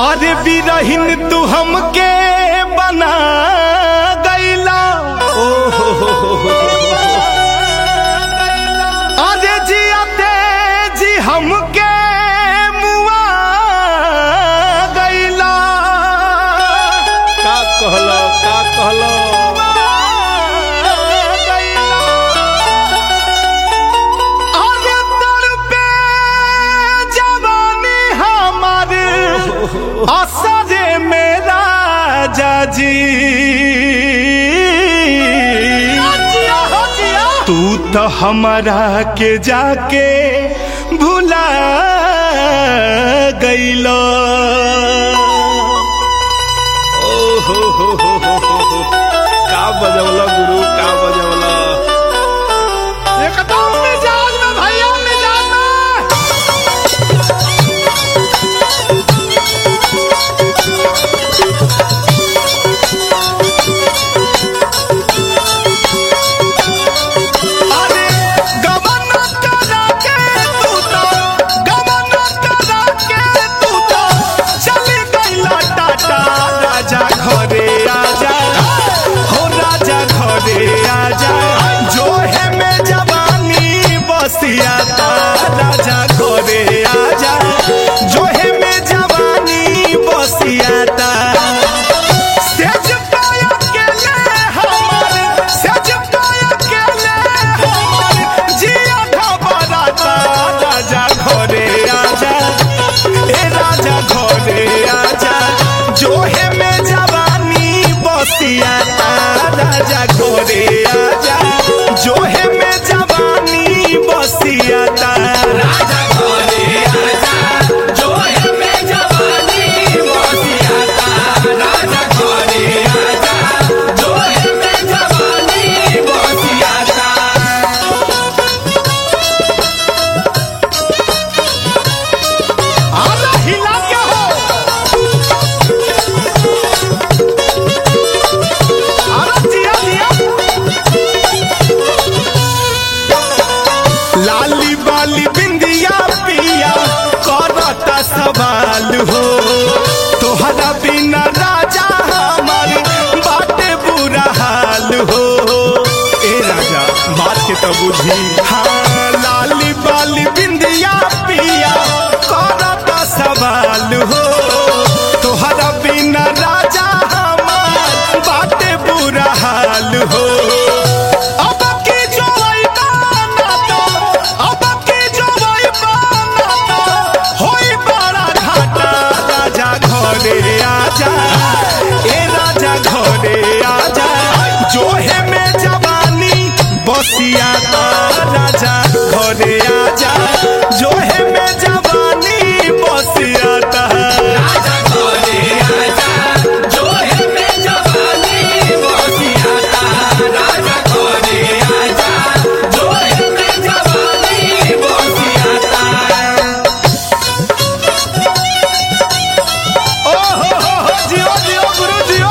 अरे बिरहिन तू हमके बना गईला। अरे जियाते जी हमके मुआ गईला। का कहलो का कहलो असरे मेरा जाजी तू तो हमारा के जाके भुला गईलो। का बजवला गुरु का बजवला एकदम मिजाज में भैया मिजाज में। राजा घरे आजा जो है में जवानी बसियाता। सेज पाया के ले हमार सेज पाया के ले हमार जिया घबराता। राजा घरे आजा ए राजा घरे आजा जो है में जवानी बसियाता। राजा घरे आजा जो है में जवानी बसियाता। राजा घरे आजा जो है में जवानी बसियाता। राजा घरे आजा जो है में जवानी बसियाता। आला हिला के हो आला जिया जिया। लाली बाली बिंदिया पिया करता सवाल हो। तोहरा बिना राजा हमार बाटे बुरा हाल हो। ए राजा बात के तो बुझी। हाँ लाली बाली बिंदिया पिया करता सवाल हो। तोहरा बिना राजा हमार बाटे बुरा हाल हो। जो है में जवानी बसियाता। राजा घरे आजा जो है में जवानी बसियाता। राजा घरे आजा जो है में जवानी बसियाता। राजा घरे आजा जो है में जवानी बसियाता। ओ हो जियो जियो गुरु जियो।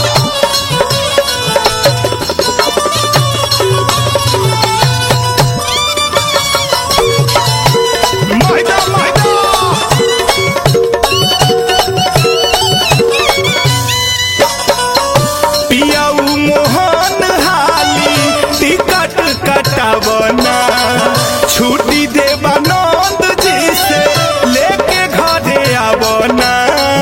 पियाऊ मोहन हाली टिकट कटावना। छुट्टी देवा नंद जी से लेके घरे आवना।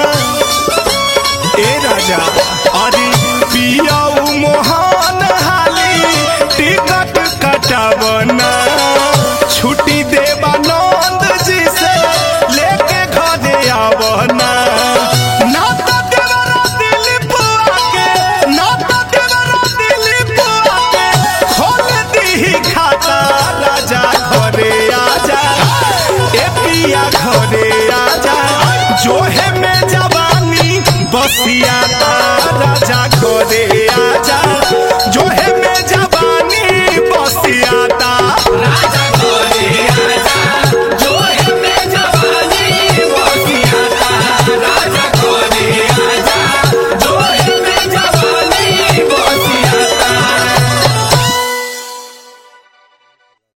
ए राजा अरे पियाऊ मोहन हाली टिकट कटावना। छुट्टी देवा नंद जी से लेके घरे आवना। घरे आजा जो है में जवानी बसियाता। राजा घरे